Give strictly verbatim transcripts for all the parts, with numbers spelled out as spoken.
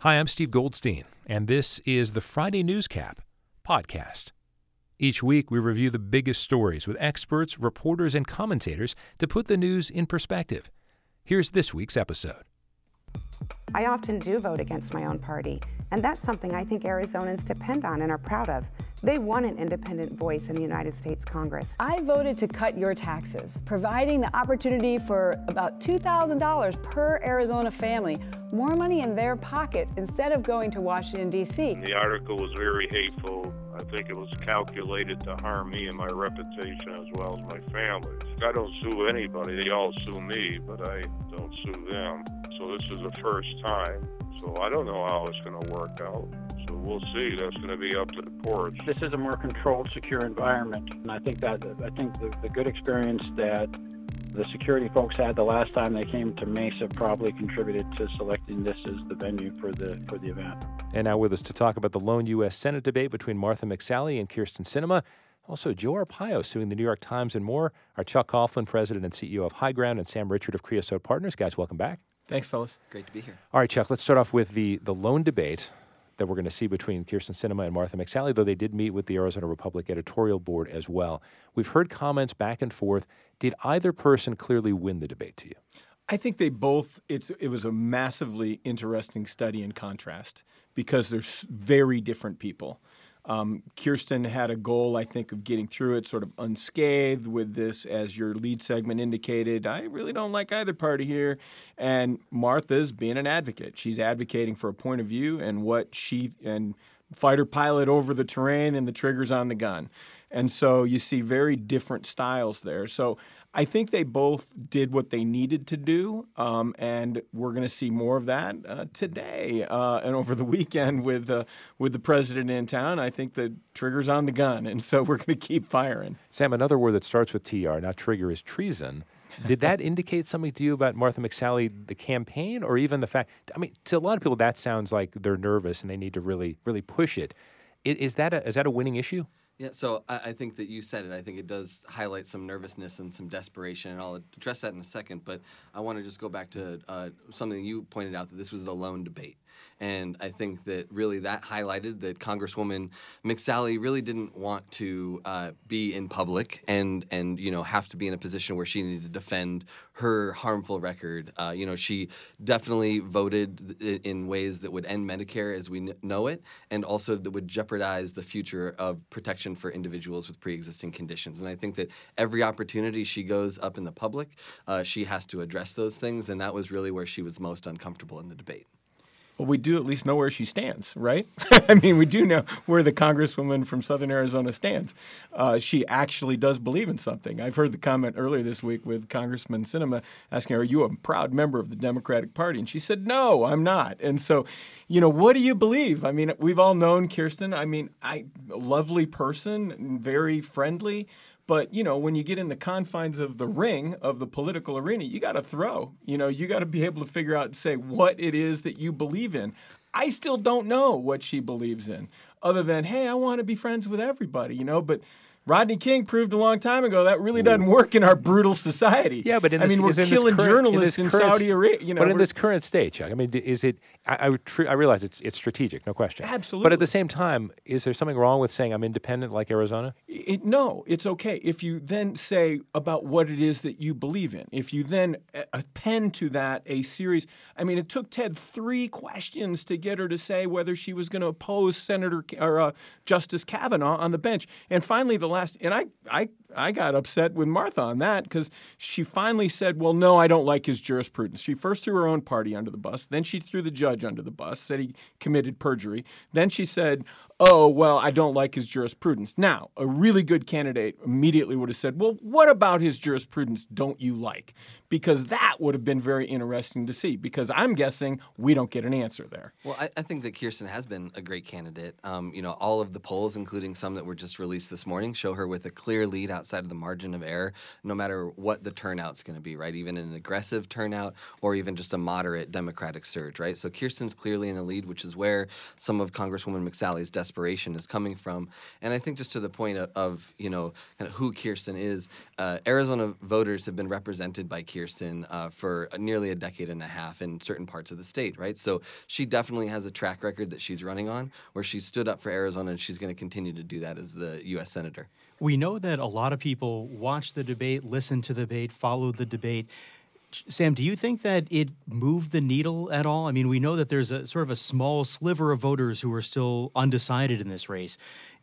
Hi, I'm Steve Goldstein, and this is the Friday Newscap podcast. Each week, we review the biggest stories with experts, reporters, and commentators to put the news in perspective. Here's this week's episode. I often do vote against my own party, and that's something I think Arizonans depend on and are proud of. They want an independent voice in the United States Congress. I voted to cut your taxes, providing the opportunity for about two thousand dollars per Arizona family, more money in their pocket instead of going to Washington, D C The article was very hateful. I think it was calculated to harm me and my reputation as well as my family. I don't sue anybody. They all sue me, but I don't sue them. So this is the first time. So I don't know how it's going to work out. So we'll see. That's going to be up to the courts. This is a more controlled, secure environment, and I think that I think the, the good experience that the security folks had the last time they came to Mesa probably contributed to selecting this as the venue for the for the event. And now with us to talk about the lone U S Senate debate between Martha McSally and Kyrsten Sinema, also Joe Arpaio suing the New York Times and more, our Chuck Coughlin, president and C E O of High Ground, and Sam Richard of Creosote Partners. Guys, welcome back. Thanks, fellas. Great to be here. All right, Chuck, let's start off with the, the lone debate that we're going to see between Kyrsten Sinema and Martha McSally, though they did meet with the Arizona Republic editorial board as well. We've heard comments back and forth. Did either person clearly win the debate to you? I think they both, it's it was a massively interesting study in contrast because they're very different people. Um, Kyrsten had a goal, I think, of getting through it sort of unscathed with this, as your lead segment indicated. I really don't like either party here. And Martha's being an advocate. She's advocating for a point of view and what she and fighter pilot over the terrain and the triggers on the gun. And so you see very different styles there. So I think they both did what they needed to do, um, and we're going to see more of that uh, today uh, and over the weekend with uh, with the president in town. I think the trigger's on the gun, and so we're going to keep firing. Sam, another word that starts with T R, not trigger, is treason. Did that indicate something to you about Martha McSally, the campaign, or even the fact, I mean, to a lot of people that sounds like they're nervous and they need to really, really push it. Is that a, is that a winning issue? Yeah, so I, I think that you said it. I think it does highlight some nervousness and some desperation, and I'll address that in a second. But I want to just go back to uh, something you pointed out, that this was a lone debate. And I think that really that highlighted that Congresswoman McSally really didn't want to uh, be in public and, and, you know, have to be in a position where she needed to defend her harmful record. Uh, you know, she definitely voted in ways that would end Medicare as we know it, and also that would jeopardize the future of protection for individuals with pre-existing conditions. And I think that every opportunity she goes up in the public, uh, she has to address those things, and that was really where she was most uncomfortable in the debate. Well, we do at least know where she stands, right? I mean, we do know where the congresswoman from Southern Arizona stands. Uh, she actually does believe in something. I've heard the comment earlier this week with Congressman Sinema asking her, are you a proud member of the Democratic Party? And she said, no, I'm not. And so, you know, what do you believe? I mean, we've all known Kyrsten. I mean, I, a lovely person, very friendly. But, you know, when you get in the confines of the ring of the political arena, you got to throw. You know, you got to be able to figure out and say what it is that you believe in. I still don't know what she believes in, other than, hey, I want to be friends with everybody, you know. But Rodney King proved a long time ago that really doesn't work in our brutal society. Yeah, but in I this, mean, we're killing current, journalists in, in current, Saudi Arabia. You know, but in this current state, Chuck, I mean, is it? I I, tr- I realize it's it's strategic, no question. Absolutely. But at the same time, is there something wrong with saying I'm independent like Arizona? It, no, it's okay. If you then say about what it is that you believe in, if you then append to that a series, I mean, it took Ted three questions to get her to say whether she was going to oppose Senator or uh, Justice Kavanaugh on the bench. And finally, the last, and I, I, I got upset with Martha on that because she finally said, well, no, I don't like his jurisprudence. She first threw her own party under the bus. Then she threw the judge under the bus, said he committed perjury. Then she said, oh, well, I don't like his jurisprudence. Now, a really good candidate immediately would have said, well, what about his jurisprudence don't you like? Because that would have been very interesting to see, because I'm guessing we don't get an answer there. Well, I, I think that Kyrsten has been a great candidate. Um, you know, all of the polls, including some that were just released this morning, show her with a clear lead outside of the margin of error, no matter what the turnout's going to be, right? Even an aggressive turnout or even just a moderate Democratic surge, right? So Kirsten's clearly in the lead, which is where some of Congresswoman McSally's desperation is coming from. And I think just to the point of, of you know, kind of who Kirsten is, uh, Arizona voters have been represented by Kirsten uh, for nearly a decade and a half in certain parts of the state, right? So she definitely has a track record that she's running on where she stood up for Arizona, and she's going to continue to do that as the U S Senator. We know that a lot of people watched the debate, listened to the debate, followed the debate. Sam, do you think that it moved the needle at all? I mean, we know that there's a sort of a small sliver of voters who are still undecided in this race.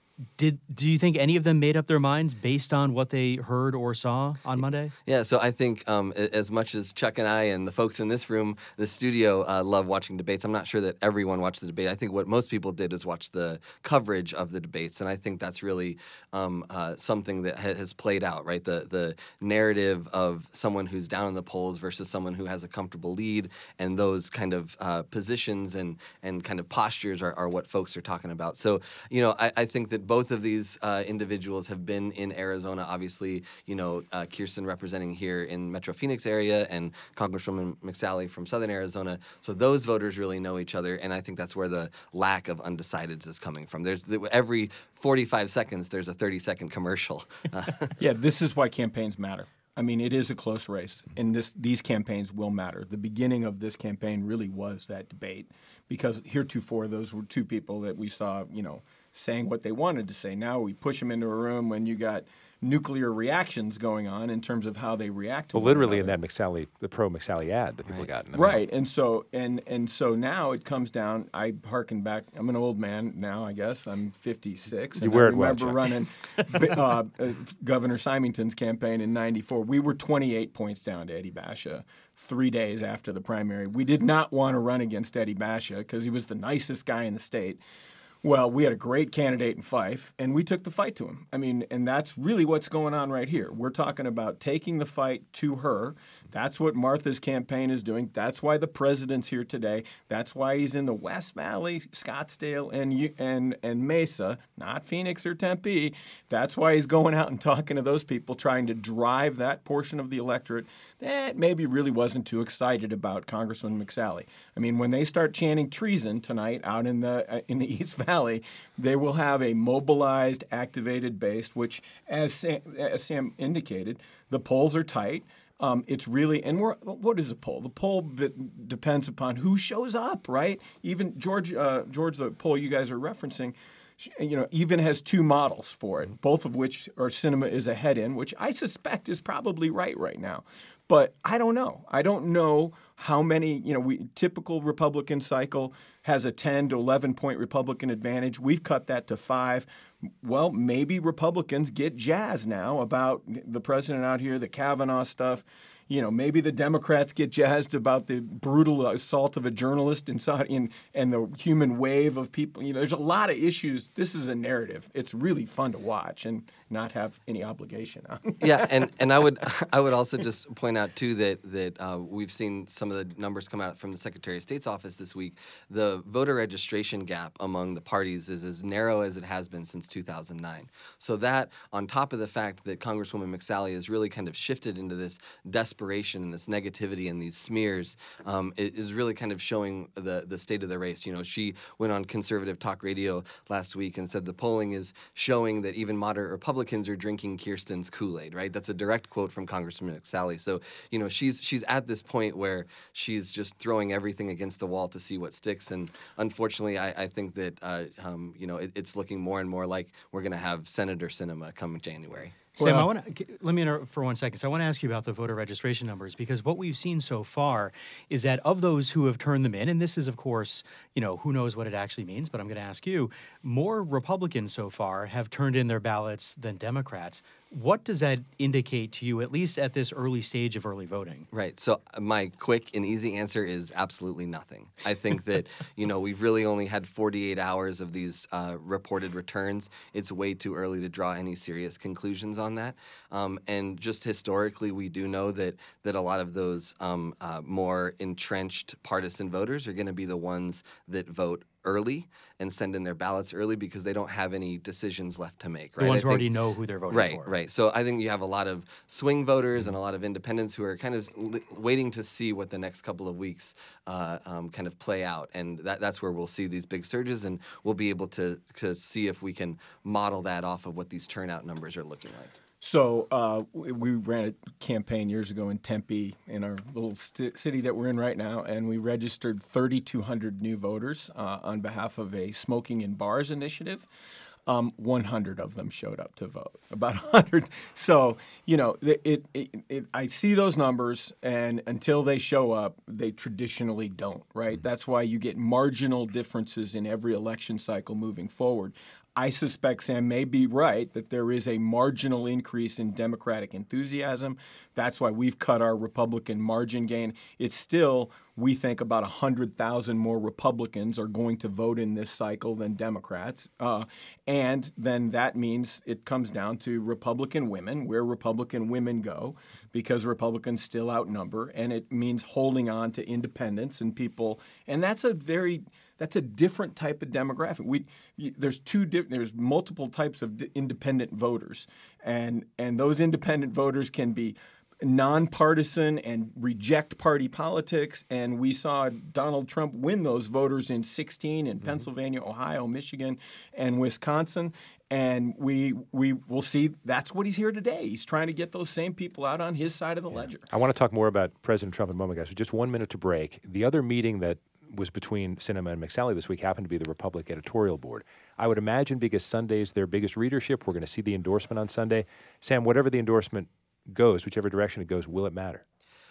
Did do you think any of them made up their minds based on what they heard or saw on Monday? Yeah, so I think um, as much as Chuck and I and the folks in this room, the studio, uh, love watching debates, I'm not sure that everyone watched the debate. I think what most people did is watch the coverage of the debates, and I think that's really um, uh, something that ha- has played out, right? The the narrative of someone who's down in the polls versus someone who has a comfortable lead, and those kind of uh, positions and and kind of postures are, are what folks are talking about. So, you know, I, I think that both of these uh, individuals have been in Arizona. Obviously, you know, uh, Kirsten representing here in Metro Phoenix area and Congresswoman McSally from Southern Arizona. So those voters really know each other, and I think that's where the lack of undecideds is coming from. There's the, every forty-five seconds, there's a thirty-second commercial. Yeah, this is why campaigns matter. I mean, it is a close race, and this these campaigns will matter. The beginning of this campaign really was that debate, because heretofore those were two people that we saw, you know, saying what they wanted to say. Now we push them into a room when you got nuclear reactions going on in terms of how they react to well, one literally another. in that McSally, the pro McSally ad that people Right. got. In the Right, and so and and so now it comes down. I hearken back. I'm an old man now, I guess. I'm fifty-six. You and wear I it well, remember Chuck. running uh, uh, Governor Symington's campaign in ninety-four. We were twenty-eight points down to Eddie Basha three days after the primary. We did not want to run against Eddie Basha because he was the nicest guy in the state. Well, we had a great candidate in Fife, and we took the fight to him. I mean, and that's really what's going on right here. We're talking about taking the fight to her. That's what Martha's campaign is doing. That's why the president's here today. That's why he's in the West Valley, Scottsdale, and and and Mesa, not Phoenix or Tempe. That's why he's going out and talking to those people, trying to drive that portion of the electorate that maybe really wasn't too excited about Congressman McSally. I mean, when they start chanting treason tonight out in the uh, in the East Valley, they will have a mobilized, activated base, which, as Sam, as Sam indicated, the polls are tight. Um, it's really, and we're, what is a poll? The poll b- depends upon who shows up, right? Even George, uh, George, the poll you guys are referencing, you know, even has two models for it, both of which are Sinema is ahead in, which I suspect is probably right right now. But I don't know. I don't know how many, you know, we typical Republican cycle has a ten to eleven point Republican advantage. We've cut that to five. Well, maybe Republicans get jazzed now about the president out here, the Kavanaugh stuff. You know, maybe the Democrats get jazzed about the brutal assault of a journalist in Saudi and, and the human wave of people. You know, there's a lot of issues. This is a narrative. It's really fun to watch and not have any obligation on. Yeah, and, and I would I would also just point out too that that uh, we've seen some of the numbers come out from the Secretary of State's office this week. The voter registration gap among the parties is as narrow as it has been since two thousand nine. So that, on top of the fact that Congresswoman McSally has really kind of shifted into this desperation and this negativity and these smears, um, it is really kind of showing the the state of the race. You know, she went on conservative talk radio last week and said the polling is showing that even moderate Republicans are drinking Kirsten's Kool-Aid, right? That's a direct quote from Congresswoman McSally. So, you know, she's she's at this point where she's just throwing everything against the wall to see what sticks. And unfortunately, I, I think that, uh, um, you know, it, it's looking more and more like we're going to have Senator Sinema come January. Sam, Well- I want to let me interrupt for one second. So I want to ask you about the voter registration numbers, because what we've seen so far is that of those who have turned them in, and this is, of course, you know, who knows what it actually means, but I'm going to ask you, more Republicans so far have turned in their ballots than Democrats. What does that indicate to you, at least at this early stage of early voting? Right. So uh, my quick and easy answer is absolutely nothing. I think that, you know, we've really only had forty-eight hours of these uh, reported returns. It's way too early to draw any serious conclusions on that. Um, and just historically, we do know that that a lot of those um, uh, more entrenched partisan voters are going to be the ones that vote early and send in their ballots early because they don't have any decisions left to make. Right? The ones I who think, already know who they're voting right, for. Right, right. So I think you have a lot of swing voters and a lot of independents who are kind of li- waiting to see what the next couple of weeks uh, um, kind of play out. And that, that's where we'll see these big surges, and we'll be able to, to see if we can model that off of what these turnout numbers are looking like. So uh, we we ran a campaign years ago in Tempe, in our little st- city that we're in right now, and we registered thirty-two hundred new voters uh, on behalf of a smoking in bars initiative. Um, one hundred of them showed up to vote, about one hundred. So, you know, it, it, it, it, I see those numbers, and until they show up, they traditionally don't, right? Mm-hmm. That's why you get marginal differences in every election cycle moving forward. I suspect Sam may be right that there is a marginal increase in Democratic enthusiasm. That's why we've cut our Republican margin gain. It's still, we think, about one hundred thousand more Republicans are going to vote in this cycle than Democrats. Uh, and then that means it comes down to Republican women, where Republican women go, because Republicans still outnumber. And it means holding on to independents and people. And that's a very... That's a different type of demographic. We there's two di- there's multiple types of d- independent voters, and and those independent voters can be nonpartisan and reject party politics. And we saw Donald Trump win those voters in sixteen in mm-hmm. Pennsylvania, Ohio, Michigan, and Wisconsin. And we we will see that's what he's here today. He's trying to get those same people out on his side of the yeah. ledger. I want to talk more about President Trump in a moment, guys. So just one minute to break. The other meeting that was between Sinema and McSally this week happened to be the Republic editorial board. I would imagine because Sunday's their biggest readership, we're going to see the endorsement on Sunday. Sam, whatever the endorsement goes, whichever direction it goes, will it matter?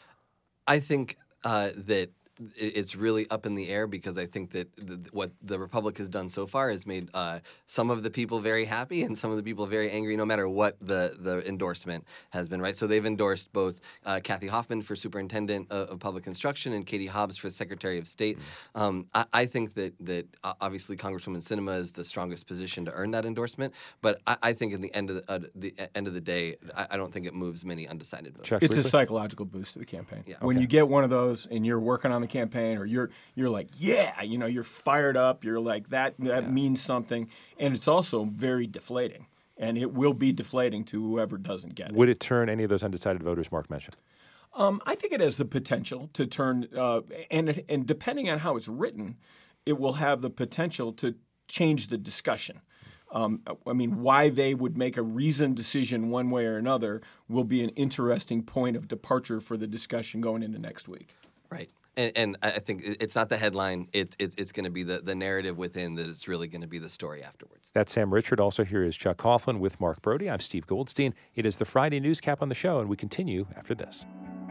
I think uh, that it's really up in the air because I think that the, what the Republic has done so far has made uh, some of the people very happy and some of the people very angry, no matter what the, the endorsement has been, right? So they've endorsed both uh, Kathy Hoffman for Superintendent of, of Public Instruction and Katie Hobbs for Secretary of State. Mm-hmm. Um, I, I think that, that uh, obviously Congresswoman Sinema is the strongest position to earn that endorsement, but I, I think in the end of the, uh, the end of the day, I, I don't think it moves many undecided voters. Chuck, it's briefly? a psychological boost to the campaign. Yeah. When okay. you get one of those and you're working on the campaign, or you're you're like, yeah, you know, you're fired up, you're like, that that yeah. means something, and it's also very deflating, and it will be deflating to whoever doesn't get it. Would it turn any of those undecided voters Mark mentioned? Um, I think it has the potential to turn, uh, and and depending on how it's written, it will have the potential to change the discussion. Um, I mean, why they would make a reasoned decision one way or another will be an interesting point of departure for the discussion going into next week. Right. And, and I think it's not the headline. It, it, it's going to be the, the narrative within that it's really going to be the story afterwards. That's Sam Richard. Also here is Chuck Coughlin with Mark Brody. I'm Steve Goldstein. It is the Friday Newscap on the show, and we continue after this.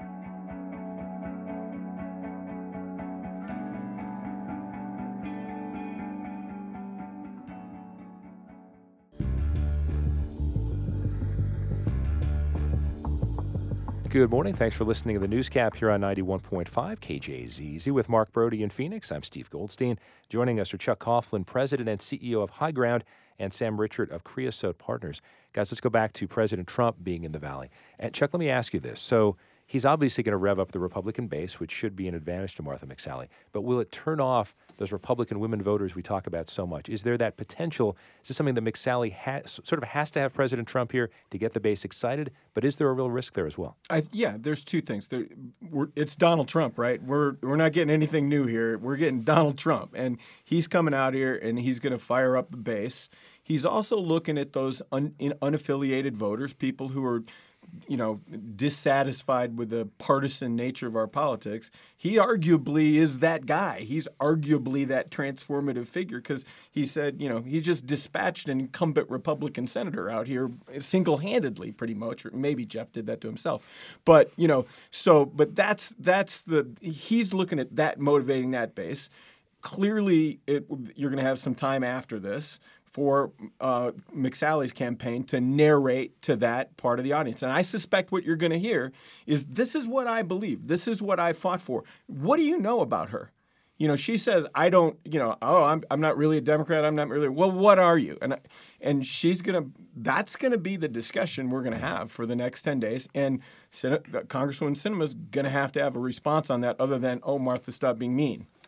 Good morning. Thanks for listening to the Newscap here on ninety-one point five K J Z Z with Mark Brody in Phoenix. I'm Steve Goldstein. Joining us are Chuck Coughlin, President and C E O of High Ground, and Sam Richard of Creosote Partners. Guys, let's go back to President Trump being in the Valley. And Chuck, let me ask you this. So he's obviously going to rev up the Republican base, which should be an advantage to Martha McSally. But will it turn off those Republican women voters we talk about so much? Is there that potential? Is this something that McSally has, sort of has to have President Trump here to get the base excited? But is there a real risk there as well? I, yeah, there's two things. There, we're, it's Donald Trump, right? We're we're not getting anything new here. We're getting Donald Trump, and he's coming out here and he's going to fire up the base. He's also looking at those un, in, unaffiliated voters, people who are, you know, dissatisfied with the partisan nature of our politics. He arguably is that guy. He's arguably that transformative figure because he said, you know, he just dispatched an incumbent Republican senator out here single-handedly, pretty much. Or maybe Jeff did that to himself. But, you know, so, but that's, that's the, he's looking at that, motivating that base. Clearly, it, you're going to have some time after this for uh, McSally's campaign to narrate to that part of the audience. And I suspect what you're going to hear is, this is what I believe. This is what I fought for. What do you know about her? You know, she says, I don't, you know, oh, I'm I'm not really a Democrat. I'm not really, well, what are you? And and she's going to, that's going to be the discussion we're going to have for the next ten days. And Sen- Congresswoman Sinema's going to have to have a response on that other than, oh, Martha, stop being mean.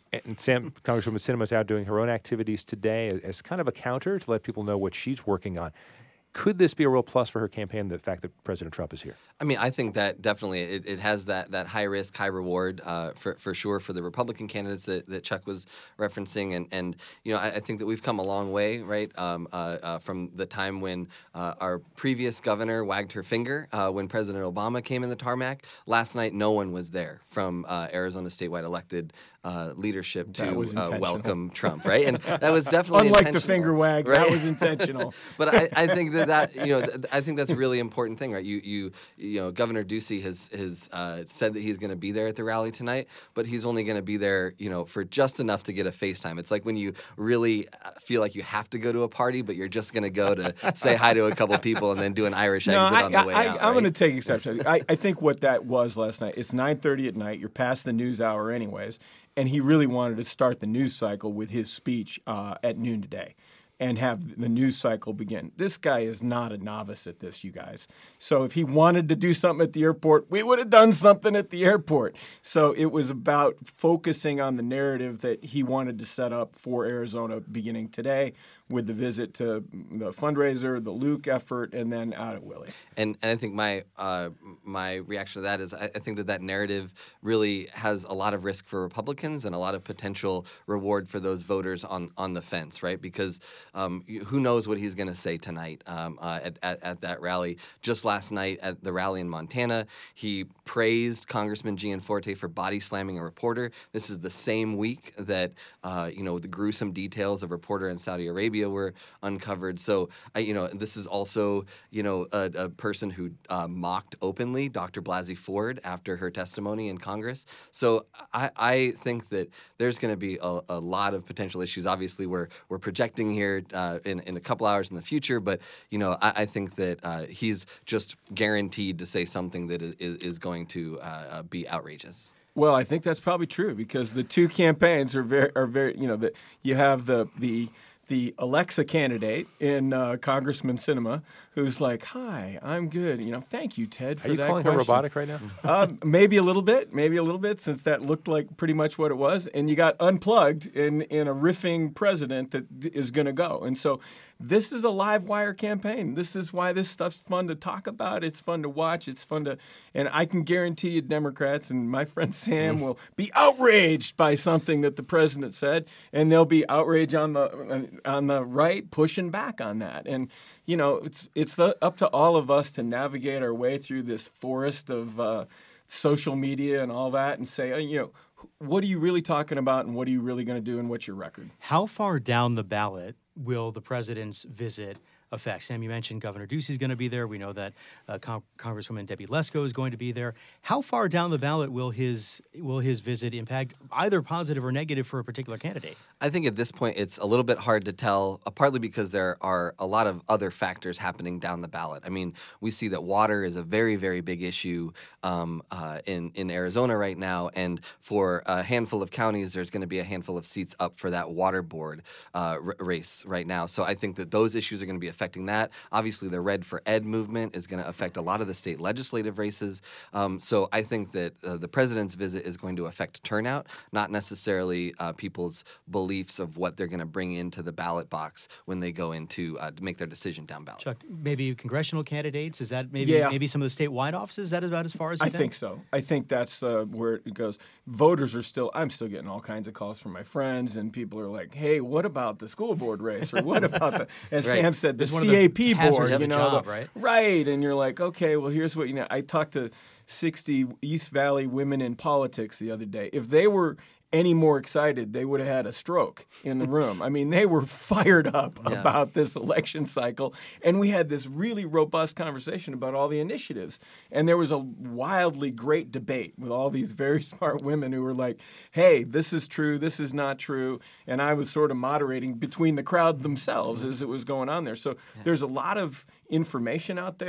And Sam, Congresswoman Sinema's out doing her own activities today as kind of a counter to let people know what she's working on. Could this be a real plus for her campaign, the fact that President Trump is here? I mean, I think that definitely it, it has that that high risk, high reward uh, for for sure for the Republican candidates that, that Chuck was referencing, and and you know I, I think that we've come a long way, right, um, uh, uh, from the time when uh, our previous governor wagged her finger uh, when President Obama came in the tarmac. Last night, no one was there from uh, Arizona statewide elected uh, leadership to uh, welcome Trump, right? And that was definitely unlike the finger wag, right? That was intentional. But I, I think that that you know th- I think that's a really important thing, right? You you you know Governor Ducey has has uh, said that he's going to be there at the rally tonight, but he's only going to be there, you know, for just enough to get a FaceTime. It's like when you really feel like you have to go to a party, but you're just going to go to say hi to a couple people and then do an Irish no, exit I, on the way I, out. I'm right? going to take exception. I, I think what that was last night. It's nine thirty at night. You're past the news hour, anyways, and he really wanted to start the news cycle with his speech uh, at noon today, and have the news cycle begin. This guy is not a novice at this, you guys. So if he wanted to do something at the airport, we would have done something at the airport. So it was about focusing on the narrative that he wanted to set up for Arizona beginning today with the visit to the fundraiser, the Luke effort, and then out at Willie. And and I think my uh, my reaction to that is I, I think that that narrative really has a lot of risk for Republicans and a lot of potential reward for those voters on, on the fence, right? Because um, who knows what he's going to say tonight um, uh, at, at, at that rally. Just last night at the rally in Montana, he praised Congressman Gianforte for body slamming a reporter. This is the same week that uh, you know the gruesome details of a reporter in Saudi Arabia were uncovered. So, I, you know, this is also, you know, a, a person who uh, mocked openly Doctor Blasey Ford after her testimony in Congress. So I, I think that there's going to be a, a lot of potential issues. Obviously, we're we're projecting here uh, in, in a couple hours in the future, but, you know, I, I think that uh, he's just guaranteed to say something that is, is going to uh, be outrageous. Well, I think that's probably true because the two campaigns are very, are very, you know, that you have the the the Alexa candidate in uh, Congressman Sinema, who's like, "Hi, I'm good. You know, thank you, Ted, for Are you that calling question." her robotic right now? uh, maybe a little bit, maybe a little bit, since that looked like pretty much what it was. And you got Unplugged in in a riffing president that d- is going to go. And so this is a live wire campaign. This is why this stuff's fun to talk about. It's fun to watch. It's fun to, and I can guarantee you, Democrats and my friend Sam will be outraged by something that the president said, and there'll be outrage on the on the right pushing back on that. And you know, it's it's the, up to all of us to navigate our way through this forest of uh, social media and all that, and say, uh, you know, what are you really talking about, and what are you really going to do, and what's your record? How far down the ballot will the president's visit affect? Sam, you mentioned Governor Ducey's going to be there. We know that uh, Con- Congresswoman Debbie Lesko is going to be there. How far down the ballot will his will his visit impact, either positive or negative, for a particular candidate? I think at this point it's a little bit hard to tell, uh, partly because there are a lot of other factors happening down the ballot. I mean, we see that water is a very, very big issue um, uh, in, in Arizona right now, and for a handful of counties, there's going to be a handful of seats up for that water board uh, r- race right now. So I think that those issues are going to be affecting that. Obviously, the Red for Ed movement is going to affect a lot of the state legislative races. Um, so I think that uh, the president's visit is going to affect turnout, not necessarily uh, people's beliefs of what they're going to bring into the ballot box when they go into uh, to make their decision down ballot. Chuck, maybe congressional candidates? Is that maybe Yeah. maybe some of the statewide offices? Is that about as far as you I think so. I think that's uh, where it goes. Voters are still, I'm still getting all kinds of calls from my friends, and people are like, hey, what about the school board race? Or what about the, as Right. Sam said, the It's one of C A the P hazards board, of you the know? job, the- right? Right. And you're like, okay, well, here's what, you know, I talked to sixty East Valley women in politics the other day. If they were any more excited, they would have had a stroke in the room. I mean, they were fired up Yeah. about this election cycle. And we had this really robust conversation about all the initiatives. And there was a wildly great debate with all these very smart women who were like, hey, this is true, this is not true. And I was sort of moderating between the crowd themselves as it was going on there. So there's a lot of information out there.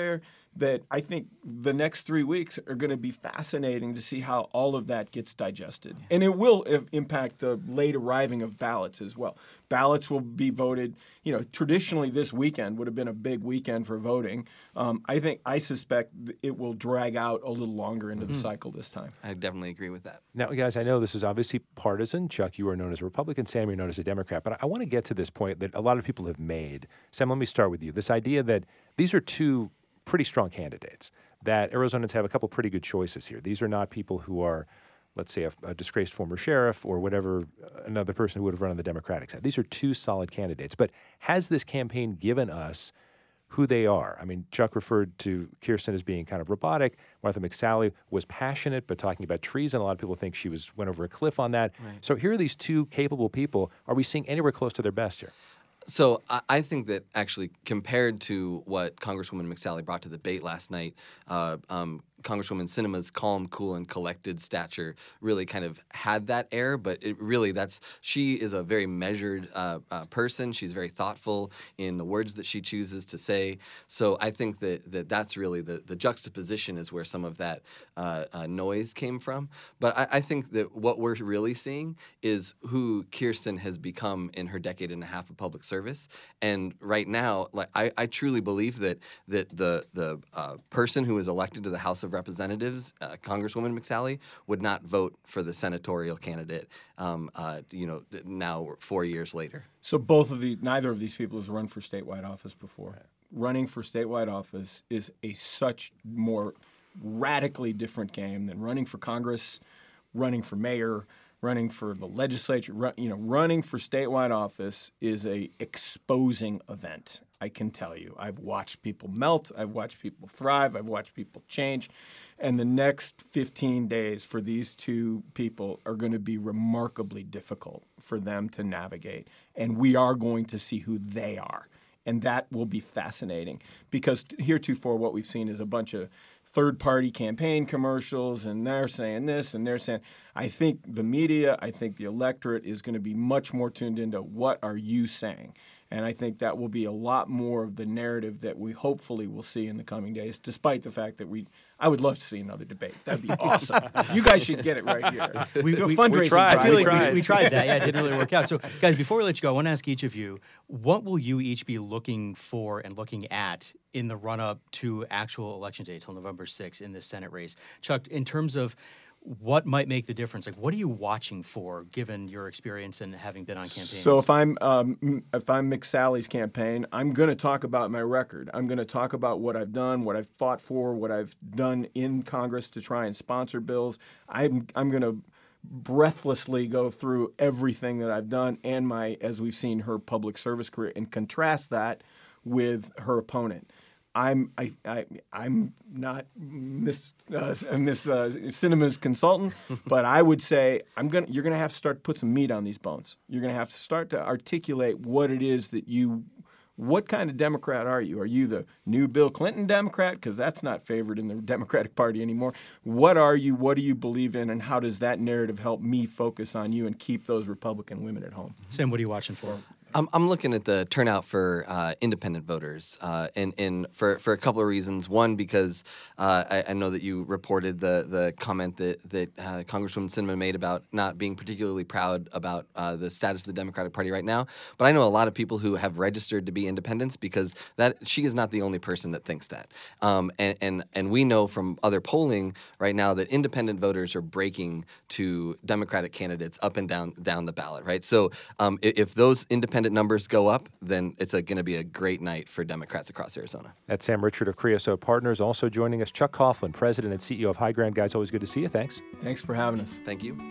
that I think the next three weeks are going to be fascinating to see how all of that gets digested. Yeah. And it will I- impact the late arriving of ballots as well. Ballots will be voted, you know, traditionally this weekend would have been a big weekend for voting. Um, I think, I suspect it will drag out a little longer into mm-hmm. the cycle this time. I definitely agree with that. Now, guys, I know this is obviously partisan. Chuck, you are known as a Republican. Sam, you're known as a Democrat. But I, I want to get to this point that a lot of people have made. Sam, let me start with you. This idea that these are two pretty strong candidates, that Arizonans have a couple pretty good choices here. These are not people who are, let's say, a, a disgraced former sheriff or whatever, another person who would have run on the Democratic side. These are two solid candidates. But has this campaign given us who they are? I mean, Chuck referred to Kirsten as being kind of robotic. Martha McSally was passionate, but talking about treason. A lot of people think she was went over a cliff on that. Right. So here are these two capable people. Are we seeing anywhere close to their best here? So I, I think that actually compared to what Congresswoman McSally brought to the debate last night, uh, um, Congresswoman Sinema's calm, cool, and collected stature really kind of had that air, but it really that's she is a very measured uh, uh, person. She's very thoughtful in the words that she chooses to say. So I think that, that that's really the, the juxtaposition is where some of that uh, uh, noise came from. But I, I think that what we're really seeing is who Kirsten has become in her decade and a half of public service. And right now, like I, I truly believe that that the the uh, person who is elected to the House of Representatives, uh, Congresswoman McSally, would not vote for the senatorial candidate. Um, uh, you know, now four years later. So both of the neither of these people has run for statewide office before. Right. Running for statewide office is a such more radically different game than running for Congress, running for mayor, running for the legislature. Run, you know, running for statewide office is a exposing event. I can tell you. I've watched people melt. I've watched people thrive. I've watched people change. And the next fifteen days for these two people are going to be remarkably difficult for them to navigate. And we are going to see who they are. And that will be fascinating because heretofore what we've seen is a bunch of third-party campaign commercials, and they're saying this, and they're saying, I think the media, I think the electorate is going to be much more tuned into what are you saying. And I think that will be a lot more of the narrative that we hopefully will see in the coming days, despite the fact that we, I would love to see another debate. That'd be awesome. You guys should get it right here. We, Do a we, fundraising we tried. drive. I feel like we, tried. We, we tried that. Yeah, it didn't really work out. So, guys, before we let you go, I want to ask each of you, what will you each be looking for and looking at in the run-up to actual election day till November sixth in this Senate race? Chuck, in terms of what might make the difference? Like, what are you watching for, given your experience and having been on campaigns? So if I'm um, if I'm McSally's campaign, I'm going to talk about my record. I'm going to talk about what I've done, what I've fought for, what I've done in Congress to try and sponsor bills. I'm I'm going to breathlessly go through everything that I've done and my, as we've seen, her public service career, and contrast that with her opponent. I'm I, I I'm not Miss uh, Miss uh, Sinema's consultant, but I would say I'm gonna you're gonna have to start to put some meat on these bones. You're gonna have to start to articulate what it is that you, what kind of Democrat are you? Are you the new Bill Clinton Democrat? Because that's not favored in the Democratic Party anymore. What are you? What do you believe in? And how does that narrative help me focus on you and keep those Republican women at home? Sam, what are you watching for? I'm, I'm looking at the turnout for uh, independent voters, uh, and, and for, for a couple of reasons. One, because uh, I, I know that you reported the the comment that that uh, Congresswoman Sinema made about not being particularly proud about uh, the status of the Democratic Party right now. But I know a lot of people who have registered to be independents because that she is not the only person that thinks that. Um, and, and and we know from other polling right now that independent voters are breaking to Democratic candidates up and down down the ballot. Right. So um, if, if those independent numbers go up, then it's going to be a great night for Democrats across Arizona. That's Sam Richard of Creosote Partners. Also joining us, Chuck Coughlin, President and C E O of High Ground. Guys, always good to see you. Thanks. Thanks for having us. Thank you.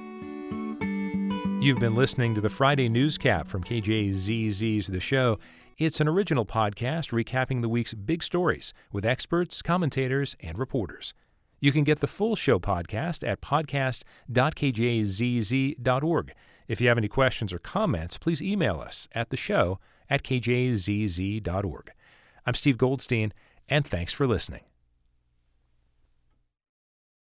You've been listening to the Friday Newscap from K J Z Z's The Show. It's an original podcast recapping the week's big stories with experts, commentators, and reporters. You can get the full show podcast at podcast dot k j z z dot org. If you have any questions or comments, please email us at the show at k j z z dot org. I'm Steve Goldstein, and thanks for listening.